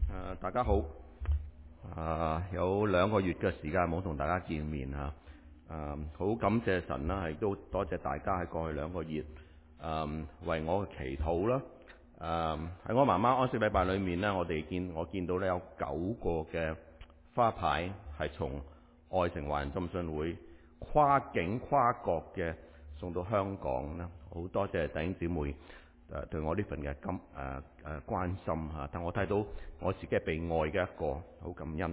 大家好。有2個月嘅時間冇同大家見面啊。好感謝神啦，亦都多謝大家喺過去2個月為我嘅祈禱啦。喺我媽媽安息禮拜裏面呢，我見到呢有9個嘅花牌係從愛城華人浸信會跨境跨國嘅送到香港啦。好多謝弟兄姊妹對我呢份嘅關心嚇，但我睇到我自己係被愛嘅一個，好感恩。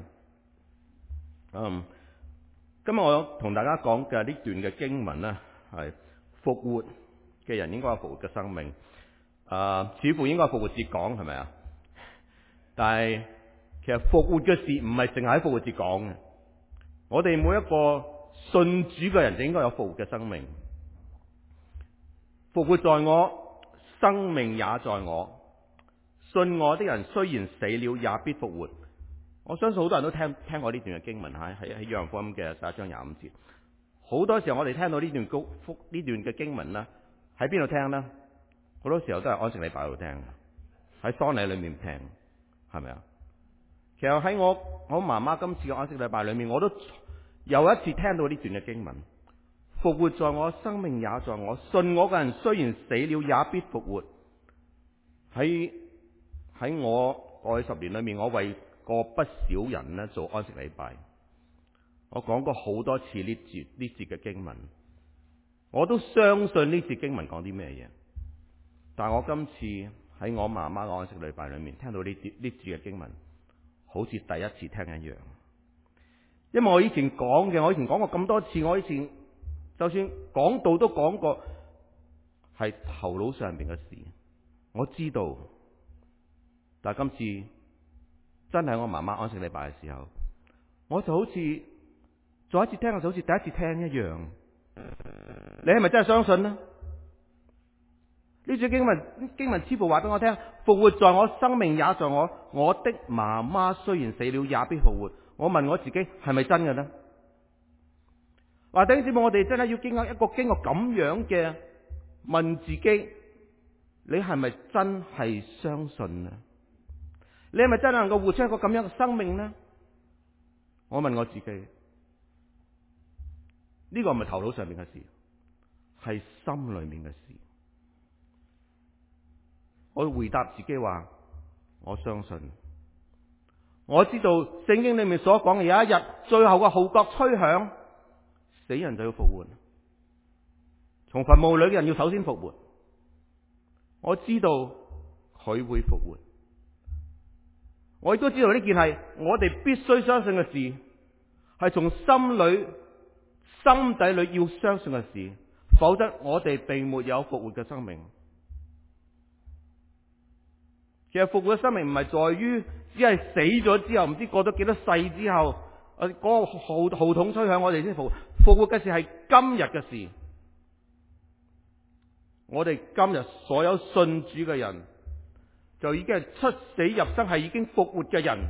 今日我同大家講嘅呢段嘅經文呢，係復活嘅人應該有復活嘅生命。似乎應該係復活節講，係咪啊？但係其實復活嘅事唔係淨係喺復活節講嘅。我哋每一個信主嘅人就應該有復活嘅生命。復活在我，生命也在我。信我的人雖然死了，也必復活。我相信好多人都聽過呢段嘅經文喺約翰福音嘅11章25節。好多時候我哋聽到呢段嘅經文啦，喺邊度聽呢？好多時候都係安息禮拜度聽，喺喪禮裏面聽，係咪啊？其實喺我媽媽今次嘅安息禮拜裏面，我都有一次聽到呢段嘅經文。復活在我，生命也在我。信我嘅人雖然死了，也必復活。喺我過去10年裏面，我為過不少人呢做安息禮拜。我講過好多次呢節嘅經文，我都相信呢節經文講啲咩嘢。但我今次喺我媽媽嘅安息禮拜裏面聽到呢節嘅經文，好似第一次聽一樣。因為我以前講過咁多次，我以前就算講道都講過，係頭腦上邊嘅事，我知道。但係今次真係我媽媽安息禮拜嘅時候，我就好似再一次聽，就好似第一次聽一樣。你係咪真係相信呢？呢段經文似乎話俾我聽，復活在我，生命也在我。我的媽媽雖然死了，也必復活。我問我自己，係咪真嘅呢？弟兄姊妹，我哋真係要經過咁樣嘅問自己，你係咪真係相信呢？你係咪真係能夠活出一個咁樣嘅生命呢？我問我自己，呢個唔係頭腦上面嘅事，係心裏面嘅事。我回答自己話，我相信。我知道聖經裏面所講嘅有一日最後嘅號角吹響，死人就要復活。從墳墓裏嘅人要首先復活。我知道佢會復活。我亦都知道呢件係我哋必須相信嘅事，係從心底裏要相信嘅事，否則我哋並沒有復活嘅生命。其實復活嘅生命唔係在於只係死咗之後，唔知過咗幾多世之後，嗰個號筒吹響我哋先復活。復活嘅事係今日嘅事。我哋今日所有信主嘅人，就已經係出死入生，係已經復活嘅人。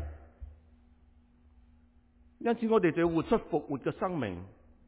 因此我哋就要活出復活嘅生命。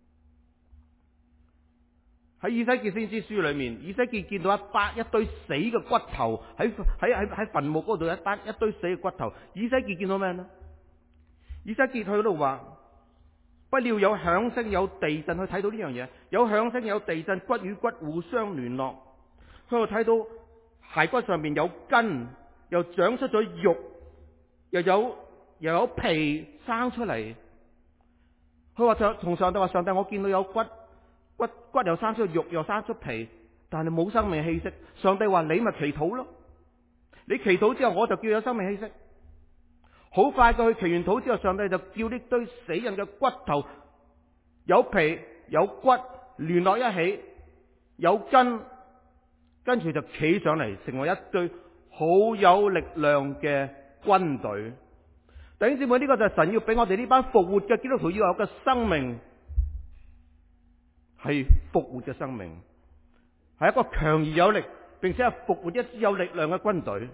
喺以西結先知書裏面，以西結見到一堆死嘅骨頭喺墳墓嗰度，一堆死嘅骨頭。以西結見到咩呢？以西結去嗰度話，不料有響聲有地震，去睇到呢樣嘢，有響聲有地震，骨與骨互相聯絡。佢度睇到骸骨上面有根，又長出咗肉，又有皮生出嚟。佢話同上帝話，上帝，我見到有骨又生出肉，又生出皮，但係冇生命氣息。上帝話，你咪祈禱咯，你祈禱之後我就叫有生命氣息。好快佢祈完禱之後，上帝就叫呢堆死人嘅骨頭有皮有骨聯絡一起，有根，跟住就企上嚟，成為一堆好有力量嘅軍隊。弟兄姊妹，呢個就係神要俾我哋呢班復活嘅基督徒要有嘅生命，係復活嘅生命，係一個強而有力，並且係復活一支有力量嘅軍隊。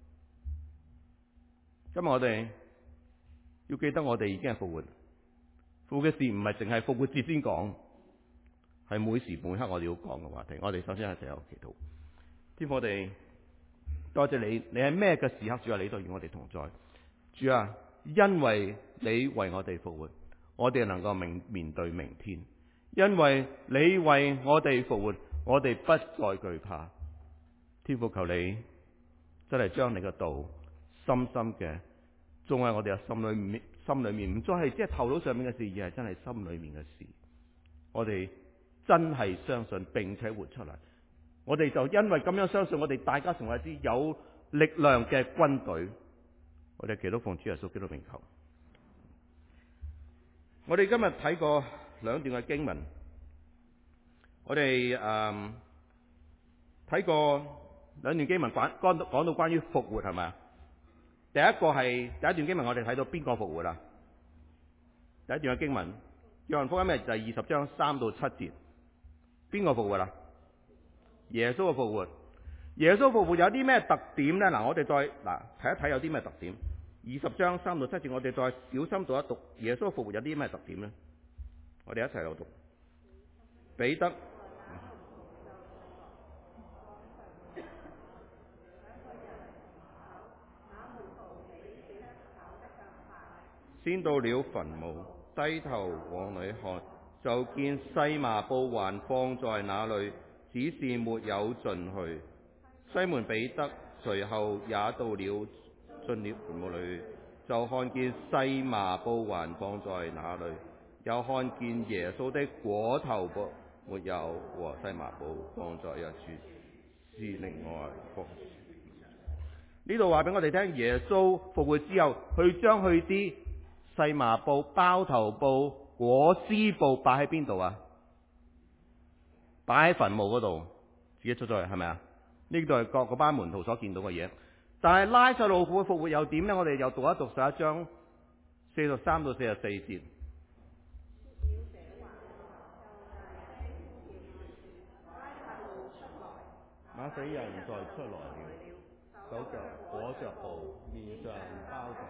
今日我哋要記得，我哋已經係復活。復活嘅事唔係淨係復活節先講，係每時每刻我哋要講嘅話題。我哋首先係藉由祈禱。天父，我哋多謝你，你係咩嘅時刻，主啊，你都與我哋同在。 主啊，因為你為我哋復活，我哋能夠面對明天。因為你為我哋復活，我哋不再懼怕。天父，求你真係將你嘅道深深嘅種喺我哋嘅心裏面，唔再係即係頭腦上面嘅事，而係真係心裏面嘅事。我哋真係相信並且活出嚟。我哋就因為咁樣相信，我哋大家成為一支有力量嘅軍隊。我哋祈禱奉主耶穌基督名求。我哋今日睇過兩段嘅經文，我哋睇過兩段經文講到關於復活，係咪啊？第一段經文，我哋睇到邊個復活啊？第一段嘅經文，約翰福音就係20章3到7節，邊個復活啊？耶穌嘅復活。耶穌復活有啲咩特點呢？嗱，我哋再睇一睇有啲咩特點。20章3到7節，我哋再小心讀一讀耶穌復活有啲咩特點呢？我哋一齊嚟讀。彼得先到了墳墓，低頭往裏看，就見細麻布還放在那裏，只是沒有進去。西門彼得隨後也到了，進了墳墓裏，就看見細麻布還放在那裏，又看見耶穌的裹頭布沒有和細麻布放在一處，是另外放。呢度話俾我哋聽，耶穌復活之後，佢將佢啲細麻布、包頭布、裹屍布擺喺邊度啊？擺喺墳墓嗰度，自己出咗去，係咪啊？呢度係嗰班門徒所見到嘅嘢。但係拉撒路復活又點呢？我哋又讀一讀11章43到44節。那死人再出來了，手腳裹着布，面上包着。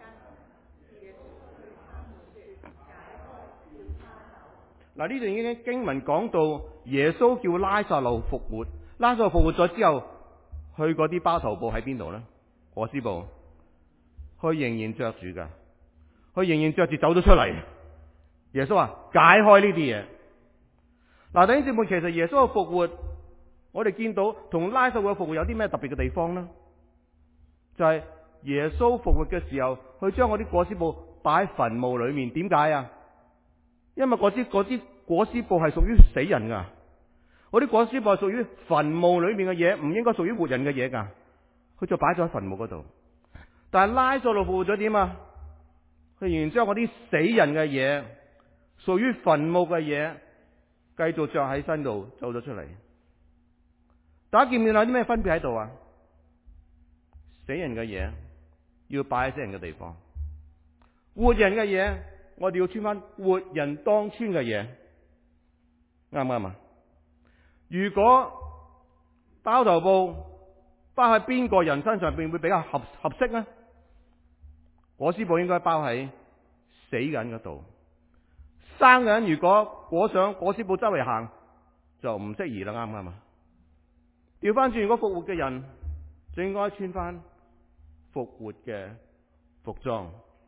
嗱，呢段經文講到耶穌叫拉撒路復活，拉撒路復活咗之後，佢嗰啲包頭布喺邊度呢？裹屍布，佢仍然着住噶，佢仍然着住走咗出嚟。耶穌話解開呢啲嘢。嗱，弟兄姊妹，其實耶穌嘅復活，我哋見到同拉撒路嘅復活有啲咩特別嘅地方呢？就係耶穌復活嘅時候，佢將嗰啲裹屍布擺喺墳墓裏面。點解啊？因為嗰啲裹屍布係屬於死人噶，嗰啲裹屍布係屬於墳墓裏面嘅嘢，唔應該屬於活人嘅嘢噶。佢就擺咗喺墳墓嗰度。但係拉撒路復活咗點啊？佢仍然將嗰啲死人嘅嘢，屬於墳墓嘅嘢，繼續着喺身度走咗出嚟。大家見唔見有啲咩分別喺度啊？死人嘅嘢要擺喺死人嘅地方，活人嘅嘢我哋要穿翻活人當穿嘅嘢，啱唔啱啊？如果包頭布包喺邊個人身上邊會比較合適呢？裹屍布應該包喺死人嗰度，生嘅人如果裹上裹屍布周圍行就唔適宜啦，啱唔啱啊？調翻轉，如果復活嘅人就應該穿翻復活嘅服裝。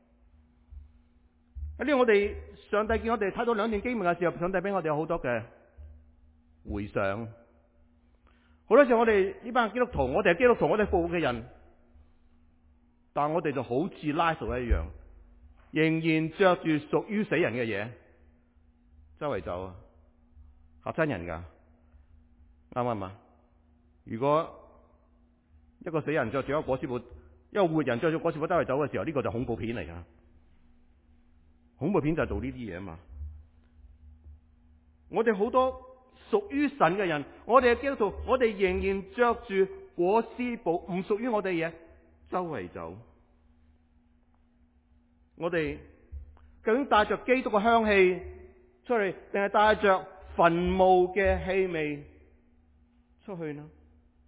喺呢度我哋上帝見我哋睇到兩段經文嘅時候，上帝俾我哋有好多嘅回想。好多時候我哋呢班基督徒，我哋係基督徒，我哋復活嘅人，但我哋就好似拉撒路一樣，仍然着住屬於死人嘅嘢，周圍走，嚇親人噶，啱唔啱啊？如果一個死人着住一個裹屍布，一個活人着住裹屍布周圍走嘅時候，呢個就恐怖片嚟噶。恐怖片就係做呢啲嘢啊嘛。我哋好多屬於神嘅人，我哋嘅基督徒，我哋仍然着住裹屍布，唔屬於我哋嘅嘢，周圍走。我哋究竟帶着基督嘅香氣出嚟，定係帶着墳墓嘅氣味出去呢？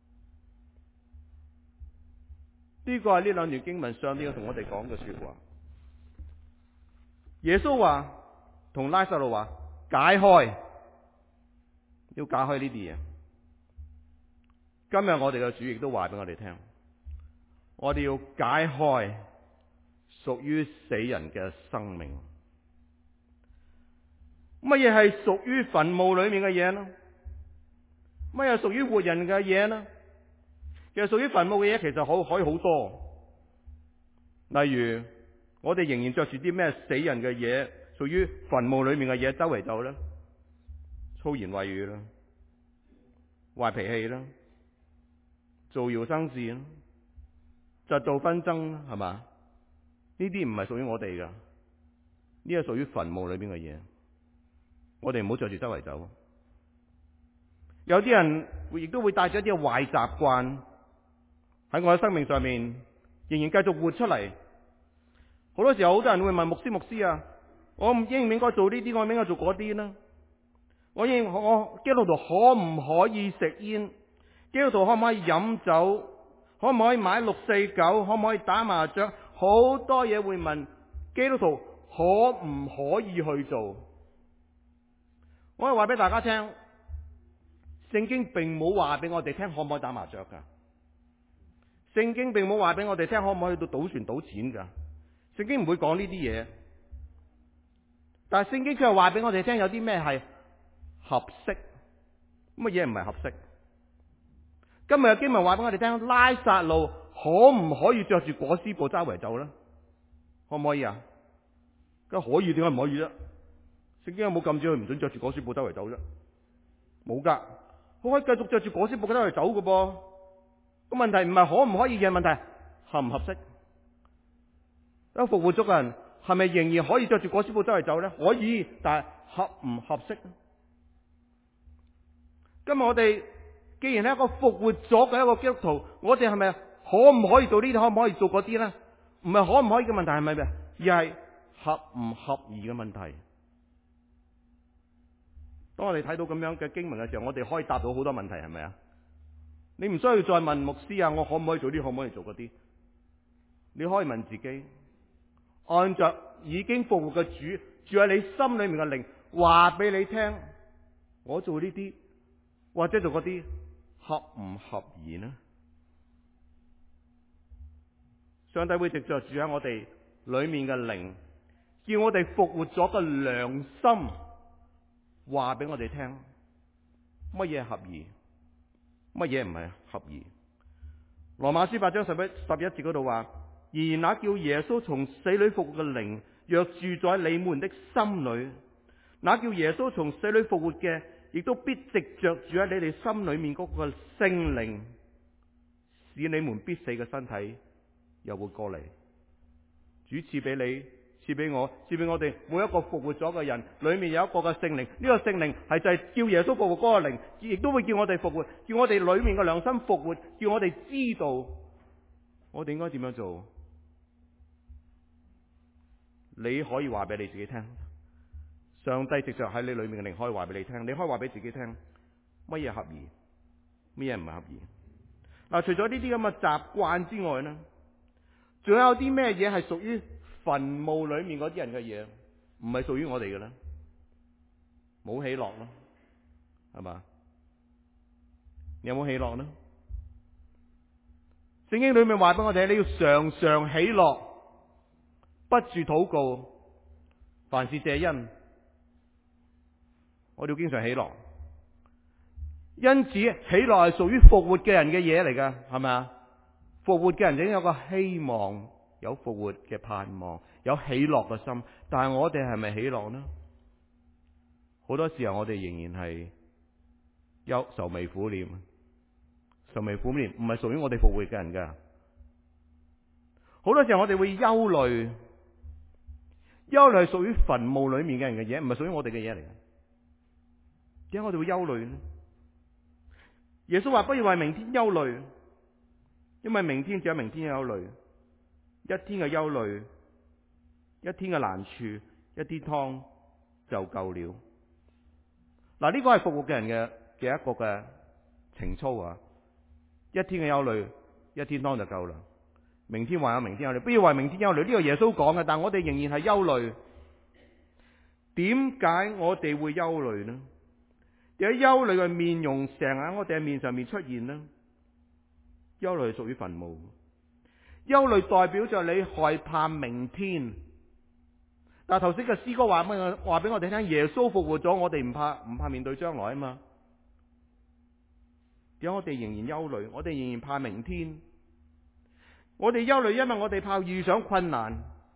呢個係呢兩段經文上邊同我哋講嘅說話。耶穌話同拉撒路話解開，要解開呢啲嘢。今日我哋嘅主亦都話俾我哋聽，我哋要解開屬於死人嘅生命。乜嘢係屬於墳墓裏面嘅嘢呢？乜嘢係屬於活人嘅嘢呢？其實屬於墳墓嘅嘢其實可以好多。例如我哋仍然着住啲咩死人嘅嘢，屬於墳墓裏面嘅嘢周圍走呢？粗言穢語啦，壞脾氣啦，造謠生事啦，製造紛爭啦，係嘛？呢啲唔係屬於我哋噶，呢係屬於墳墓裏邊嘅嘢。我哋唔好着住周圍走。有啲人亦都會帶咗一啲壞習慣喺我嘅生命上面，仍然繼續活出嚟。好多時候，好多人會問牧師啊，我應唔應該做呢啲？我應唔應該做嗰啲呢？我基督徒可唔可以食煙？基督徒可唔可以飲酒？可唔可以買649？可唔可以打麻雀？好多嘢會問基督徒可唔可以去做？我係話俾大家聽，聖經並冇話俾我哋聽可唔可以打麻雀噶。聖經並冇話俾我哋聽可唔可以去到賭船賭錢噶。聖經唔會講呢啲嘢，但係聖經卻係話俾我哋聽有啲咩係合適，乜嘢唔係合適？今日嘅經文話俾我哋聽，拉撒路可唔可以着住裹屍布周圍走呢？可唔可以啊？梗係可以，點解唔可以啫？聖經有冇禁止佢唔准着住裹屍布周圍走啫？冇噶，佢可以繼續着住裹屍布周圍走噶噃。個問題唔係可唔可以嘅問題，合唔合適？一個復活咗嘅人係咪仍然可以着住裹屍布周圍走呢？可以，但係合唔合適？今日我哋既然係一個復活咗嘅一個基督徒，我哋係咪可唔可以做呢啲？可唔可以做嗰啲呢？唔係可唔可以嘅問題，係咪咩？而係合唔合宜嘅問題。當我哋睇到咁樣嘅經文嘅時候，我哋可以答到好多問題，係咪啊？你唔需要再問牧師啊，我可唔可以做啲？可唔可以做嗰啲？你可以問自己，按着已經復活嘅主住喺你心裏面嘅靈，話俾你聽，我做呢啲或者做嗰啲合唔合宜呢？上帝會藉着住喺我哋裏面嘅靈，叫我哋復活咗嘅良心，話俾我哋聽乜嘢合宜，乜嘢唔係合宜。羅馬書8章11節嗰度話，而那叫耶穌從死裏復活嘅靈，若住在你們的心裏，那叫耶穌從死裏復活嘅，亦都必藉着住喺你哋心裏面嗰個聖靈，使你們必死嘅身體又活過嚟。主賜俾你，賜俾我，賜俾我哋每一個復活咗嘅人，裏面有一個嘅聖靈。呢個聖靈係就係叫耶穌復活嗰個靈，亦都會叫我哋復活，叫我哋裏面嘅良心復活，叫我哋知道我哋應該點樣做。你可以話俾你自己聽，上帝藉着喺你裏面嘅靈可以話俾你聽，你可以話俾自己聽乜嘢合宜，乜嘢唔係合宜。嗱，除咗呢啲咁嘅習慣之外呢，仲有啲咩嘢係屬於墳墓裏面嗰啲人嘅嘢，唔係屬於我哋嘅咧？冇喜樂咯，係嘛？你有冇喜樂呢？聖經裏面話俾我哋，你要常常喜樂，不住禱告，凡事謝恩。我哋要經常喜樂，因此喜樂係屬於復活嘅人嘅嘢嚟噶，係咪啊？復活嘅人已經有個希望，有復活嘅盼望，有喜樂嘅心。但係我哋係咪喜樂呢？好多時候我哋仍然係愁眉苦臉，愁眉苦臉唔係屬於我哋復活嘅人噶。好多時候我哋會憂慮，憂慮係屬於墳墓裏面嘅人嘅嘢，唔係屬於我哋嘅嘢嚟嘅。點解我哋會憂慮呢？耶穌話不要為明天憂慮，因為明天只有明天嘅憂慮，一天嘅憂慮，一天嘅難處，一啲湯就夠了。嗱，呢個係復活嘅人嘅一個嘅情操啊！一天嘅憂慮，一天湯就夠啦。明天還有明天憂慮，不要為明天憂慮。呢個耶穌講嘅，但我哋仍然係憂慮。點解我哋會憂慮呢？有憂慮嘅面容成日喺我哋嘅面上面出現呢？憂慮係屬於墳墓， 憂慮代表着你害怕明天。但係頭先嘅詩歌話俾我哋聽，耶穌復活咗，我哋唔怕面對將來啊嘛。點解我哋仍然憂慮？我哋仍然怕明天。我哋憂慮，因為我哋怕遇上困難。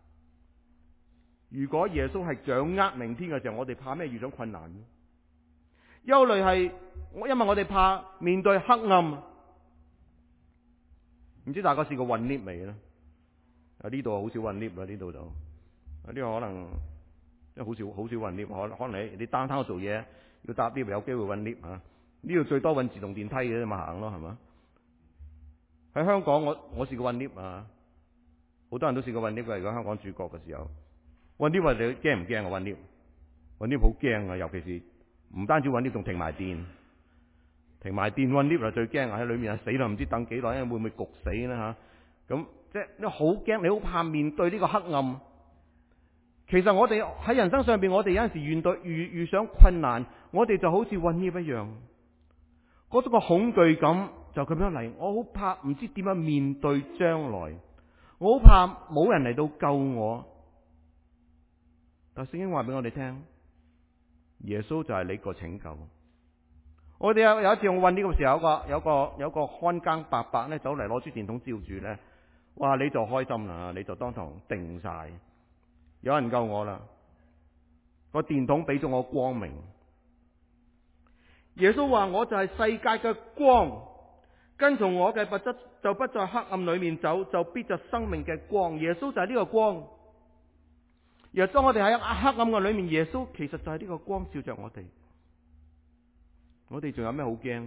如果耶穌係掌握明天嘅時候，我哋怕咩遇上困難？憂慮係因為我哋怕面對黑暗。唔知大家試過搵 lift 未咧？呢度好少搵 lift 啦，呢度就呢個可能因為好少搵 lift，可能你單攤做嘢要搭 lift 有機會搵 lift 啊。呢度最多搵自動電梯嘅啫嘛，行咯係嘛？喺香港我試過搵 lift 啊，好多人都試過搵 lift 嘅。如果香港主角嘅時候，搵 lift 你驚唔驚啊？搵 lift 好驚啊，尤其是唔單止搵 lift，仲停埋電搵 lift 啊最驚啊！喺裏面啊死啦，唔知等幾耐，會唔會焗死咧吓？咁即係你好驚，你好怕面對呢個黑暗。其實我哋喺人生上邊，我哋有陣時遇上困難，我哋就好似搵 lift 一樣，嗰種個恐懼感就咁樣嚟。我好怕唔知點樣面對將來，我好怕冇人嚟到救我。但聖經話俾我哋聽，耶穌就係你個拯救。我哋有一次我搵 lift嘅時候，有個看更伯伯咧走嚟攞支電筒照住咧，哇！你就開心啦，你就當堂定晒，有人救我啦，個電筒俾咗我光明。耶穌話：我就係世界嘅光，跟從我嘅物質就不在黑暗裏面走，就必着生命嘅光。耶穌就係呢個光。而當我哋喺黑暗嘅裏面，耶穌其實就係呢個光照着我哋。我哋仲有咩好驚？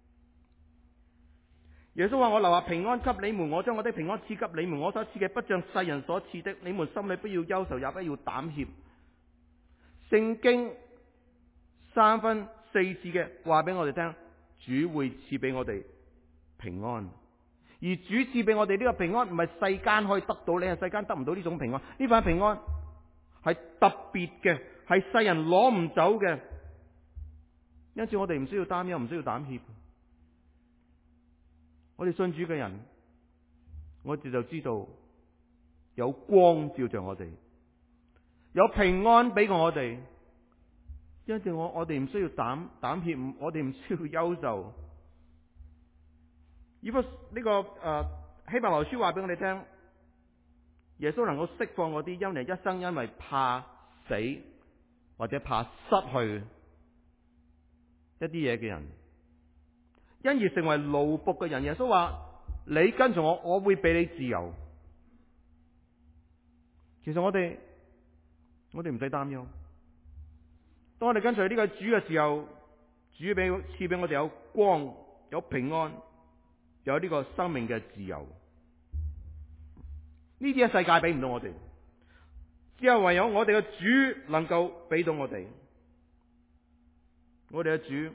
耶穌話：我留下平安給你們，我將我的平安賜給你們，我所賜嘅不像世人所賜的，你們心裏不要憂愁，也不要膽怯。聖經3分4次嘅話俾我哋聽，主會賜俾我哋平安，而主賜俾我哋呢個平安唔係世間可以得到，你係世間得唔到呢種平安。呢份平安係特別嘅，係世人攞唔走嘅。因此我哋唔需要擔憂，唔需要膽怯。我哋信主嘅人，我哋就知道有光照着我哋，有平安俾我哋。因此我哋唔需要膽怯，我哋唔需要憂愁。呢個希伯來書話俾我哋聽，耶穌能夠釋放嗰啲因為一生因為怕死或者怕失去一啲嘢嘅人，因而成為奴僕嘅人。耶穌話：你跟從我，我會俾你自由。其實我哋唔使擔憂。當我哋跟隨呢個主嘅時候，主賜俾我哋有光、有平安、有呢個生命嘅自由。呢啲世界俾唔到我哋，只有唯有我哋嘅主能夠俾到我哋。我哋嘅主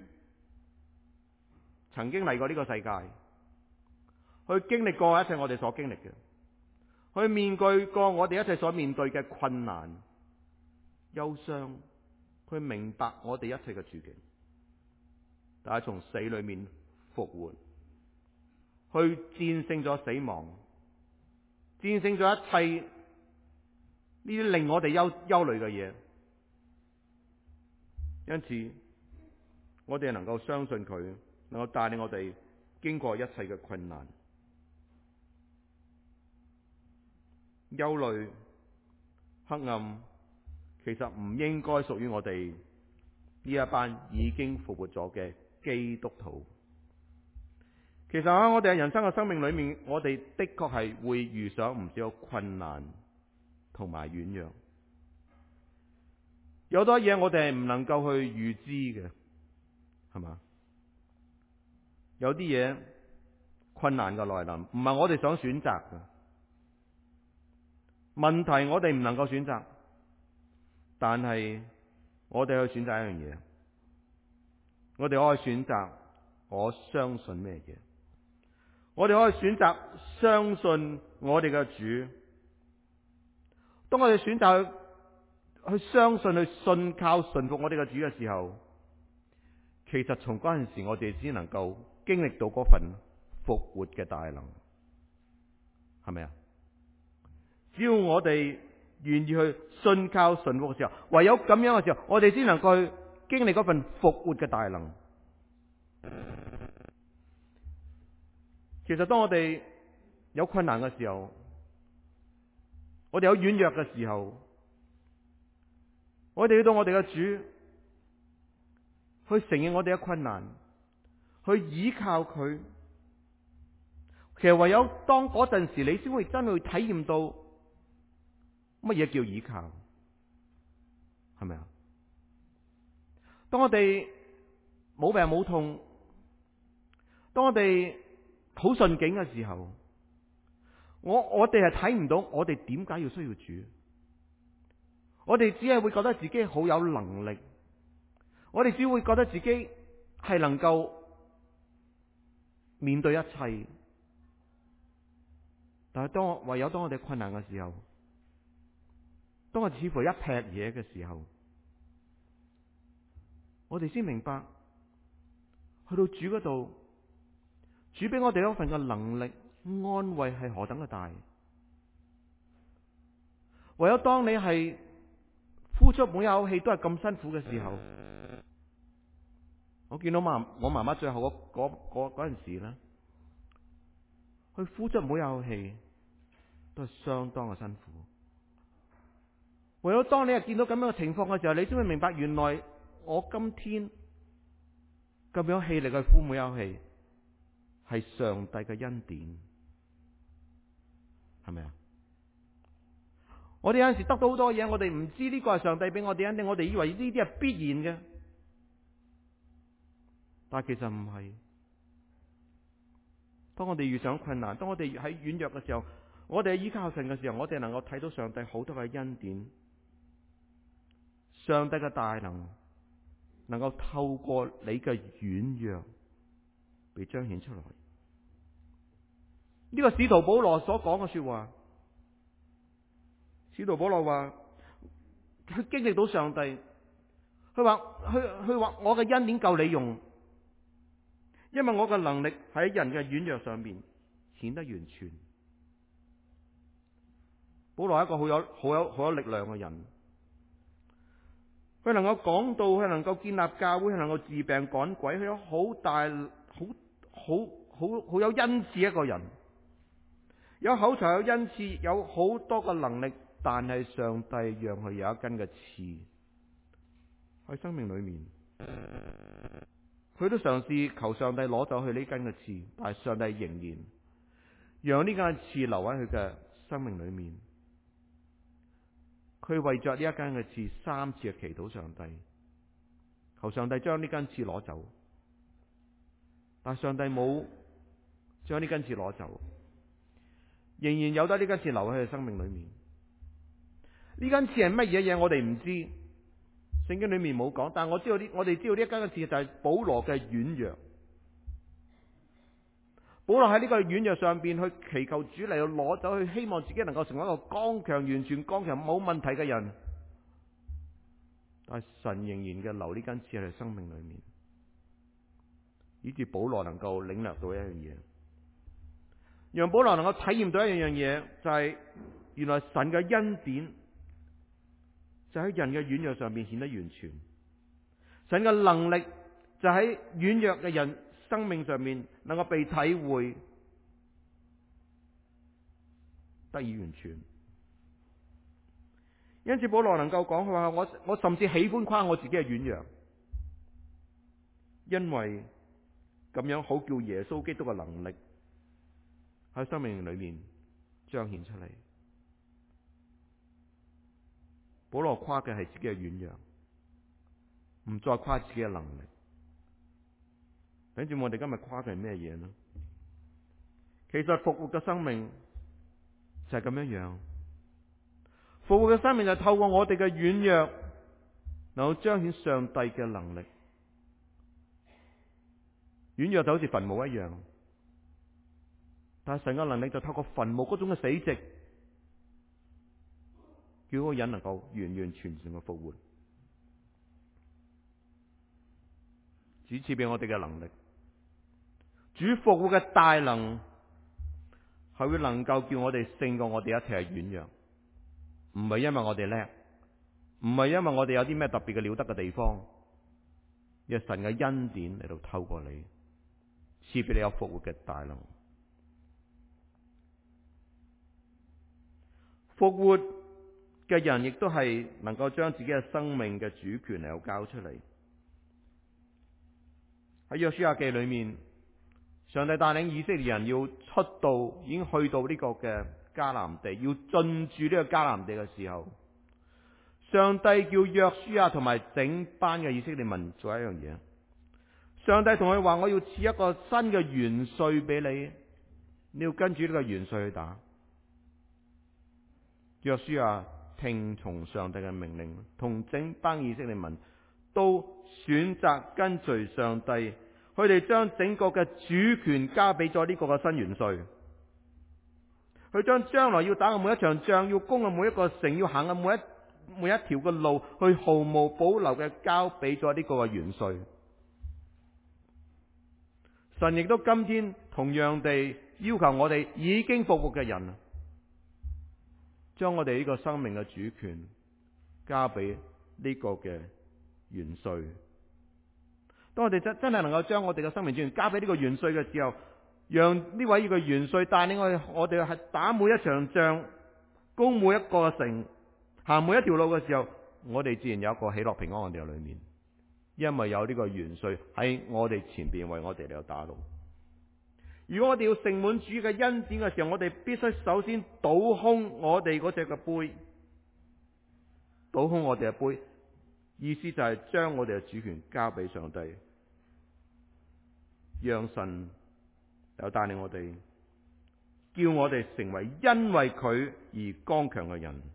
曾經嚟過呢個世界，去經歷過一切我哋所經歷嘅，去面對過我哋一切所面對嘅困難、憂傷，去明白我哋一切嘅處境，但係從死裏面復活，去戰勝咗死亡，戰勝咗一切呢啲令我哋憂慮嘅嘢。因此我哋能夠相信佢，能夠帶領我哋經過一切嘅困難、憂慮、黑暗，其實唔應該屬於我哋呢一班已經復活咗嘅基督徒。其實喺我哋嘅人生嘅生命裏面，我哋的確係會遇上唔少困難同埋軟弱，有好多嘢我哋係唔能夠去預知嘅，係嘛？有啲嘢困難嘅來臨唔係我哋想選擇嘅問題，我哋唔能夠選擇，但係我哋去選擇一樣嘢，我哋可以選擇我相信咩嘢，我哋可以選擇相信我哋嘅主。當我哋選擇去相信、去信靠、順服我哋嘅主嘅時候，其實從嗰陣時我哋先能夠經歷到嗰份復活嘅大能。 係咪啊？只要我哋願意去信靠順服嘅時候，唯有咁樣嘅時候，我哋先能夠去經歷嗰份復活嘅大能。其實當我哋有困難嘅時候，我哋有軟弱嘅時候，我哋要到我哋嘅主去承認我哋嘅困難，去依靠佢。其實唯有當嗰陣時，你先會真去體驗到乜嘢叫依靠，係咪啊？當我哋冇病冇痛，當我哋好順境嘅時候，我哋係睇唔到我哋點解要需要主。我哋只係會覺得自己好有能力，我哋只會覺得自己係能夠面對一切。但係唯有當我哋困難嘅時候，當我哋似乎一劈嘢嘅時候，我哋先明白去到主嗰度，主俾我哋嗰份嘅能力安慰係何等嘅大。唯有當你係呼出每一口氣都係咁辛苦嘅時候，我見到我媽媽最後嗰陣時咧，佢呼出每一口氣都係相當嘅辛苦。唯有當你係見到咁樣嘅情況嘅時候，你先會明白，原來我今天咁樣氣力去呼每一口氣，係上帝嘅恩典，係咪啊？我哋有陣時得到好多嘢，我哋唔知呢個係上帝俾我哋恩典，我哋以為呢啲係必然嘅，但係其實唔係。當我哋遇上困難，當我哋喺軟弱嘅時候，我哋喺依靠神嘅時候，我哋能夠睇到上帝好多嘅恩典，上帝嘅大能，能夠透過你嘅軟弱被彰顯出來。呢個使徒保羅所講嘅說話，使徒保羅話佢經歷到上帝，佢話我嘅恩典夠你用，因為我嘅能力喺人嘅軟弱上面顯得完全。保羅係一個好有力量嘅人，佢能夠講道，佢能夠建立教會，佢能夠治病趕鬼，佢有好大好有恩賜一個人，有口才，有恩賜，有好多嘅能力，但係上帝讓佢有一根嘅刺喺生命裏面，佢都嘗試求上帝攞走佢呢根嘅刺，但係上帝仍然讓呢根刺留喺佢嘅生命裏面。佢為着呢一根嘅刺3次嘅祈禱上帝，求上帝將呢根刺攞走，但係上帝冇將呢根刺攞走，仍然有得呢根刺留喺佢生命裏面。呢根刺係乜嘢嘢？我哋唔知，聖經裏面冇講，但係我哋知道呢一根嘅刺就係保羅嘅軟弱。保羅喺呢個軟弱上邊去祈求主嚟到攞走，去希望自己能夠成為一個剛強、完全剛強、冇問題嘅人。但係神仍然嘅留呢根刺喺佢生命裏面，以致保羅能夠領略到一樣嘢，讓保羅能夠體驗到一樣嘢，就係原來神嘅恩典就喺人嘅軟弱上面顯得完全，神嘅能力就喺軟弱嘅人生命上面能夠被體會得以完全。因此保羅能夠講，佢話我甚至喜歡誇我自己嘅軟弱，因為咁樣好叫耶穌基督嘅能力喺生命裏面彰顯出嚟。保羅誇嘅係自己嘅軟弱，唔再誇自己嘅能力。等住我哋今日誇嘅係咩嘢呢？其實復活嘅生命就係咁樣樣，復活嘅生命就係透過我哋嘅軟弱，能夠彰顯上帝嘅能力。軟弱就好似墳墓一樣，但係神嘅能力就透過墳墓嗰種嘅死寂，叫嗰個人能夠完完全全嘅復活。主賜俾我哋嘅能力，主復活嘅大能係會能夠叫我哋勝過我哋一切嘅軟弱，唔係因為我哋叻，唔係因為我哋有啲咩特別嘅了得嘅地方，而係神嘅恩典嚟到透過你，賜俾你有復活嘅大能。復活嘅人亦都係能夠將自己嘅生命嘅主權嚟到交出嚟。喺約書亞記裏面，上帝帶領以色列人要出到，已經去到呢個嘅迦南地，要進駐呢個迦南地嘅時候，上帝叫約書亞同埋整班嘅以色列民做一樣嘢。上帝同佢話：我要賜一個新嘅元帥俾你，你要跟住呢個元帥去打。約書亞聽從上帝嘅命令，同整班以色列民都選擇跟隨上帝，佢哋將整個嘅主權交俾咗呢個嘅新元帥。佢將將來要打嘅每一場仗，要攻嘅每一個城，要行嘅每一條嘅路，去毫無保留嘅交俾咗呢個嘅元帥。神亦都今天同樣地要求我哋已經復活嘅人，將我哋呢個生命嘅主權交俾呢個嘅元帥。當我哋真係能夠將我哋嘅生命主權交俾呢個元帥嘅時候，讓呢位嘅元帥帶領我哋係打每一場仗，攻每一個城，行每一條路嘅時候，我哋自然有一個喜樂平安嘅地裏面，因為有呢個元帥喺我哋前邊為我哋嚟打路。如果我哋要盛滿主嘅恩典嘅時候，我哋必須首先倒空我哋嗰隻嘅杯，倒空我哋嘅杯，意思就係將我哋嘅主權交俾上帝，讓神有帶領我哋，叫我哋成為因為佢而剛強嘅人。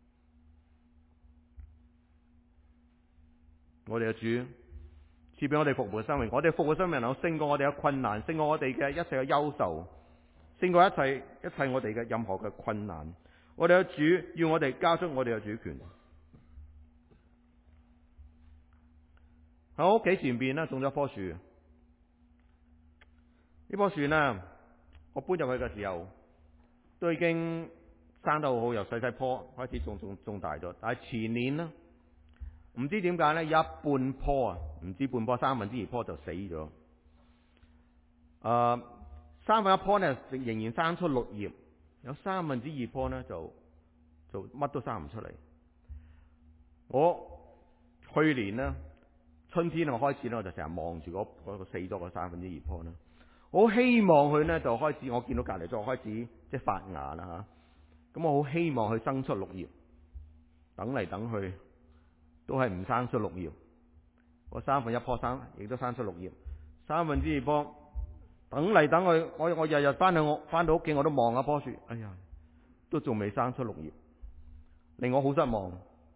我哋嘅主賜俾我哋復活嘅生命，我哋復活嘅生命能夠勝過我哋嘅困難，勝過我哋嘅一切嘅憂愁，勝過一切我哋嘅任何嘅困難。我哋嘅主要我哋交出我哋嘅主權。喺我屋企前邊呢種咗一棵樹，呢棵樹呢，我搬入去嘅時候都已經生得好好，由細細棵開始種大咗。但係前年呢，唔知點解呢，有一半棵啊，唔知半棵2/3棵就死咗。3/1棵呢仍然生出綠葉，有2/3棵呢就乜都生唔出嚟。我去年呢春天我開始呢，我就成日望住嗰個死咗個2/3棵啦。我好希望佢呢就開始，我見到隔籬就開始即係發芽啦吓。咁我好希望佢生出綠葉，等嚟等去都係唔生出綠葉。我1/3棵亦都生出綠葉，2/3棵等嚟等去，我日日翻到屋企我都望一棵樹，哎呀，都仲未生出綠葉，令我好失望。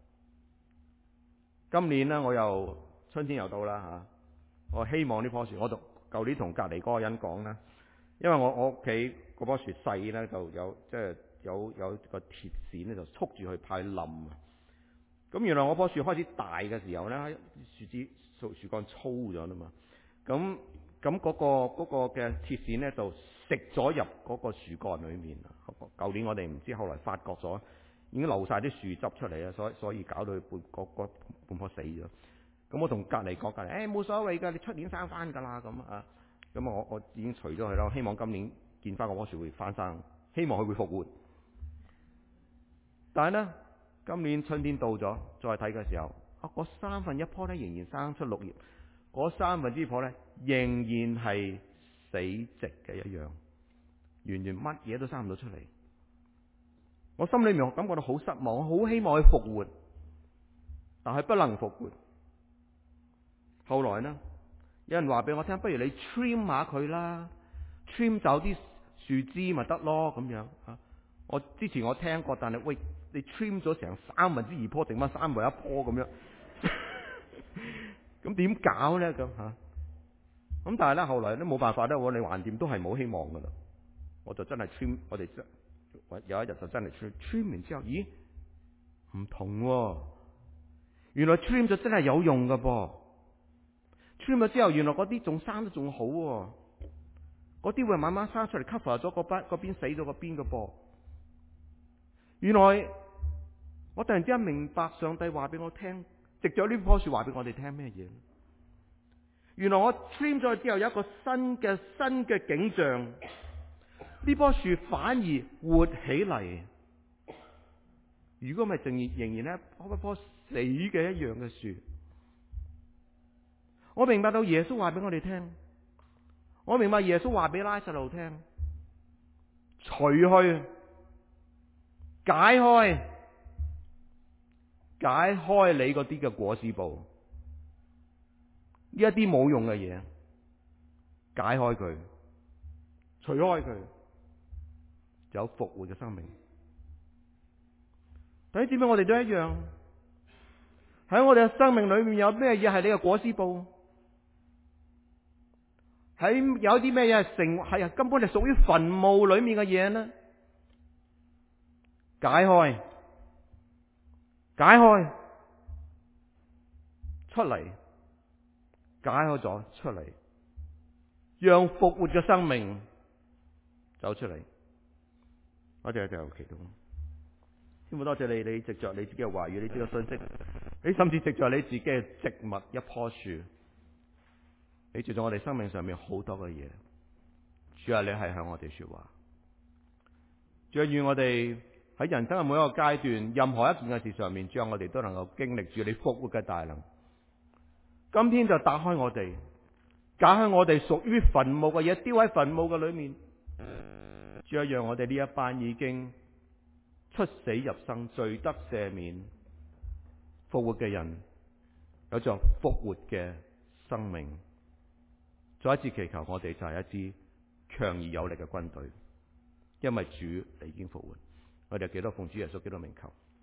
今年呢，我又春天又到啦吓，我希望呢棵樹，我舊年同隔籬嗰個人講啦，因為我屋企嗰棵樹細咧，就有個鐵線咧就束住佢，怕佢冧。咁原來我棵樹開始大嘅時候咧，樹幹粗咗啦嘛，咁嗰個嘅鐵線咧就食咗入嗰個樹幹裏面。舊年我哋唔知後來發覺咗，已經流晒啲樹汁出嚟啊，所以搞到佢半棵死咗。咁我同隔籬講，冇所謂噶，你出年生翻噶啦咁啊。咁我已經除咗佢啦，希望今年見翻嗰棵樹會翻生，希望佢會復活。但係呢，今年春天到咗，再睇嘅時候，嗰1/3棵咧仍然生出綠葉，嗰1/3棵咧仍然係死直嘅一樣，完全乜嘢都生唔到出嚟。我心裏面感覺到好失望，我好希望佢復活，但係不能復活。後來呢，有人話俾我聽，不如你 trim 下佢啦 ，trim 走啲樹枝咪得咯咁樣啊。我之前我聽過，但係喂，你 trim 咗成2/3棵，剩翻1/3棵咁樣，咁點搞咧咁吓？咁但係咧後來都冇辦法咧，你橫掂都係冇希望噶啦。我就真係 trim， 我哋有一日就真係 trim 完之後，咦，唔同喎，原來 trim 咗真係有用噶噃。trim 咗之後，原來嗰啲仲生得仲好喎， 嗰啲會慢慢生出嚟 cover 咗嗰邊死咗嗰邊嘅噃。原來我突然之間明白上帝話俾我聽，藉咗呢棵樹話俾我哋聽咩嘢？原來我 trim 咗之後有一個新嘅景象，呢棵樹反而活起嚟。如果咪仍然咧一棵死嘅一樣嘅樹，我明白到耶穌話俾我哋聽，我明白耶穌話俾拉撒路聽，除去解開你嗰啲嘅裹屍布，呢一啲冇用嘅嘢，解開佢，除開佢，就有復活嘅生命。但係點解我哋都一樣？喺我哋嘅生命裏面有咩嘢係你嘅裹屍布？喺有啲咩嘢係根本係屬於墳墓裏面嘅嘢呢？解開出嚟，解開咗出嚟，讓復活嘅生命走出嚟。我哋就祈禱。天父多謝你，你藉着你自己嘅話語，你自己嘅信息，你甚至藉着你自己嘅植物一棵樹，你藉咗我哋生命上面好多嘅嘢。主啊，你係向我哋說話。主啊，願我哋喺人生嘅每一個階段，任何一件嘅事上面，主啊，我哋都能夠經歷住你復活嘅大能。今天就打開我哋，解開我哋屬於墳墓嘅嘢，丟喺墳墓嘅裏面。主啊，讓我哋呢一班已經出死入生、罪得赦免、復活嘅人，有着復活嘅生命。再一次祈求我哋就係一支強而有力嘅軍隊，因為主你已經復活。我哋幾多奉主耶穌基督名求。